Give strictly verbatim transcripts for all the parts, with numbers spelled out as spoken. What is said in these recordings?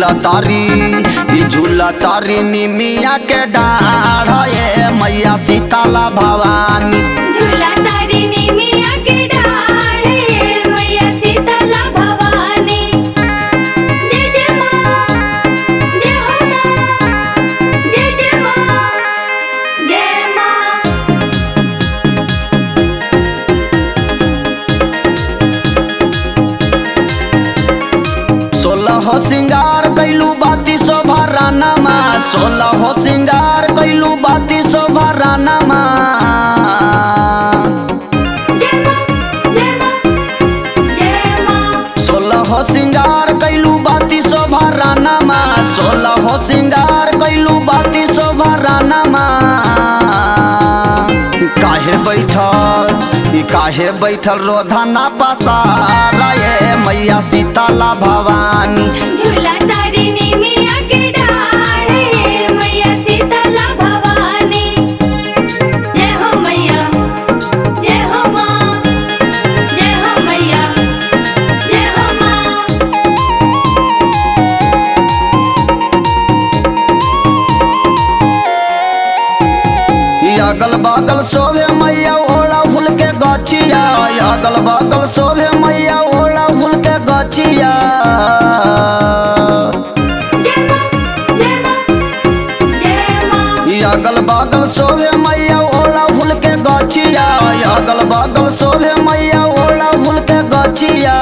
झूला तारी ई झूला तारी निमिया के डाढ़ ये मैया शीतला भवानी। झूला तारी निमिया के डाढ़ ये मैया शीतला भवानी। जय जय माँ, जय हो माँ, जय जय माँ, जय माँ। सोलह हो सिंगार कैलू बाती शोभा राना माँ, सोलह हो सिंगार कैलू बाती शोभा राना माँ। जय माँ, जय माँ, जय माँ। सोलह हो सिंगार कैलू बाती शोभा राना माँ, सोलह हो सिंगार कैलू बाती शोभा राना माँ। काहे बैठल ई काहे बैठल रोधना पसार ये मैया शीतला भवानी। झूला तारी निमिया के डाढ़ ये मैया शीतला भवानी। जय हो मैया, जय हो माँ, जय हो मैया, जय हो माँ। अगल बगल शोभे मैया ओला फूल के गछिया, अगल बगल शोभे मैया ओला फूल के गछिया। जय माँ, जय माँ, जय माँ। अगल बगल शोभे मैया ओला फूल के गछिया, अगल बगल शोभे मैया ओला फूल के गछिया।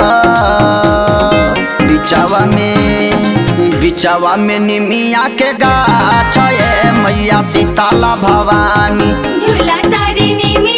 बिचावा में बिचावा में निमिया के गाछ ये मैया शीतला भवानी। झूला तारी निमिया